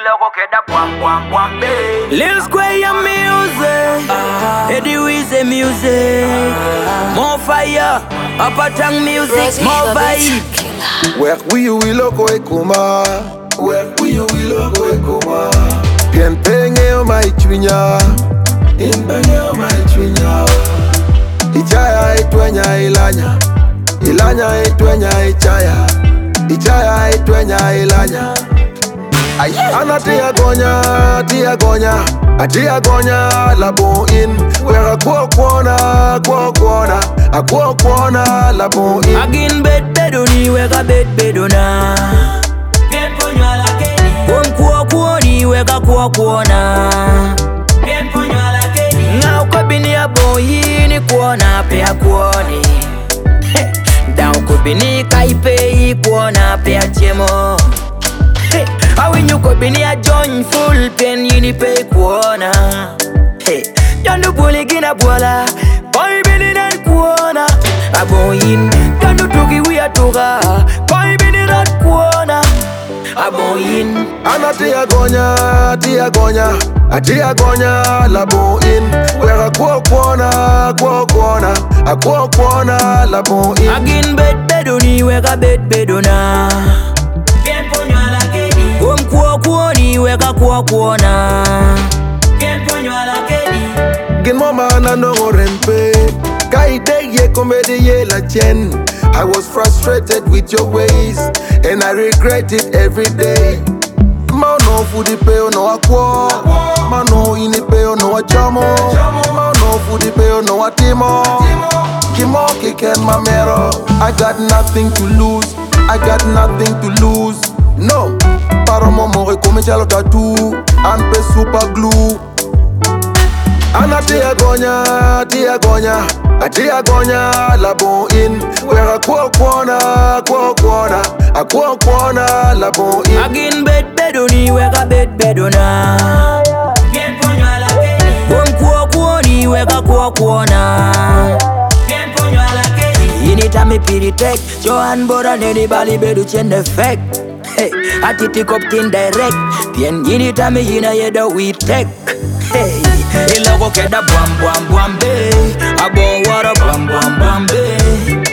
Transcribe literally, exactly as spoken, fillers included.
loco queda buam buam buam be. Lil Square music, Eddie Weezy music, more fire, Upper Tongue music, more vibe. Where we you will loco e kuma, where we you will loco e kuma. Bien penge o mai chunya, in penge o mai chunya. Ichaya itwenya ilanya, ilanya itwenya ichaya, ichaya itwenya ilanya. Ana tia gonya, tia gonya, a tia gonya labo in. Where a quo quona, quo quona, a quo quona labo in. Again bed bedoni, wega bed bedona. Bien puño a la Kenny. Um quo quoni, wega quo quona. Bien puño a la Kenny. Now kabini a boy ni quona pe a quoni. Down kubini kaipe quona pe a chemo. How when you could be near join full pen yini pay kuona. Hey, yandu bully gina bola, boy bini nan kuona. Aboyin, yandu tuki we a toga, boy bini nan kuona. Aboyin, Ana tia gonya, tia gonya, a tia gonya labo in. Where a quo quona, quo quona, a quo quona labo in. again bed bedoni wega bed bedona. Bien puño a la Kenny. Um kuo kuoni wega kuo kuona. Bien puño a la Kenny. Gin mama na no rempe, kai de ye komedi ye la chen. I was frustrated with your ways, and I regret it every day. Mano fudi peo no akwo, mano ini peo no achamo, mano fudi peo no atimo. Kimo kiken mamero, I got nothing to lose, I got nothing to love. No, para momo come chalo tattoo, and pe super glue. Ana tia gonya, tia gonya, a tia gonya labo in. Where a quo quona, quo quona, a quo quona labo in. Again bed bedoni wega bed bedona. Bien puño a la Kenny. Um kuo kuoni wega kuo kuona. Bien puño a la Kenny. Inita me piri tek, Johan Bora neni bali bedu chen effect. Hey, atiti kop kin direct. Pien inita me yina yeda we tek. Hey, ilogo keda buam buam buam be. Abo wara buam buam buam be.